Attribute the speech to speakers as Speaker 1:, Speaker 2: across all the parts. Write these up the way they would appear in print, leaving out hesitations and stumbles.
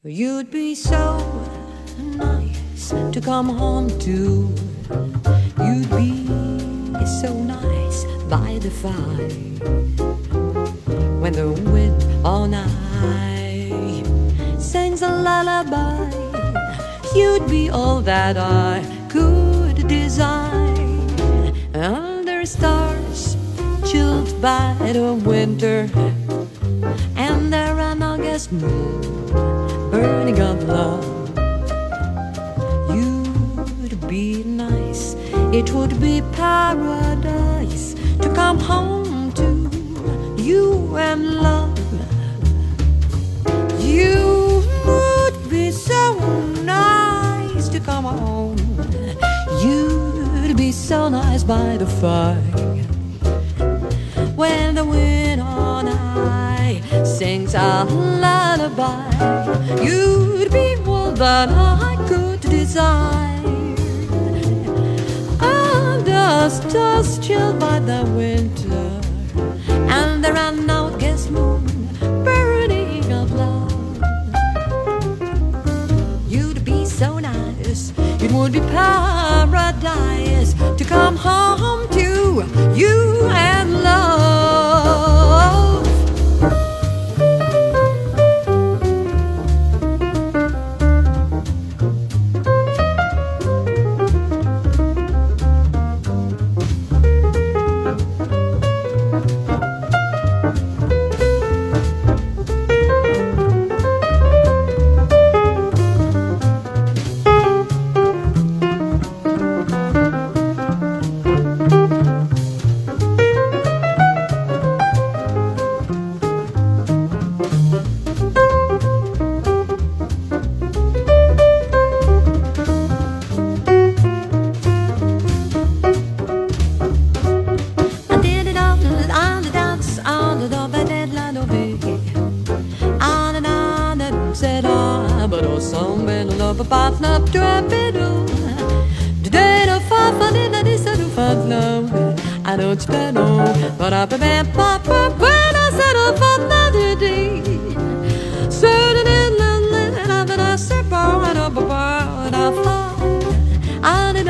Speaker 1: You'd be so nice to come home to. You'd be so nice by the fire when the wind all night sings a lullaby. You'd be all that I could desire under stars chilled by the winter and there an August moon burning of love. You'd be nice, it would be paradise to come home to you and love. You would be so nice to come home. You'd be so nice by the fire when the wind on high sings a lullaby. You'd be all that I could desire. The stars chilled by the winter and there are no August moon burning of love. You'd be so nice, it would be paradise to come home to you and love. I don't spend all, but I prepare papa when I settle for another day. Certainly, I said, but I fall. I did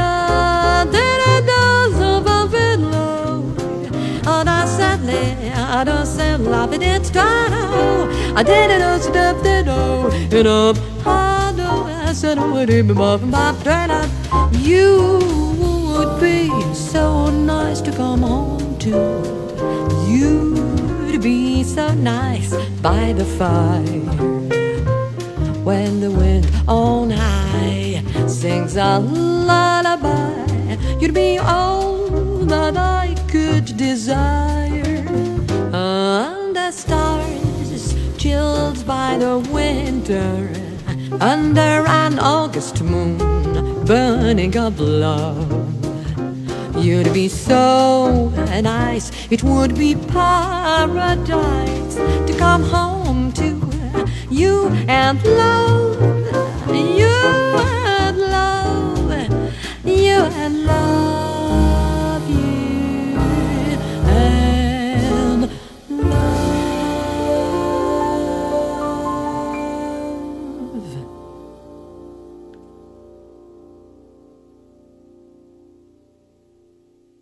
Speaker 1: I don't say love it, it's done. I did it, I stepped it, you know. I said, I would be more from my friend. You would be so nice to come home to. You'd be so nice by the fire when the wind on high sings a lullaby. You'd be all that I could desire. Under stars chilled by the winter, under an August moon burning of love. You'd be so nice, it would be paradise to come home to you and love you.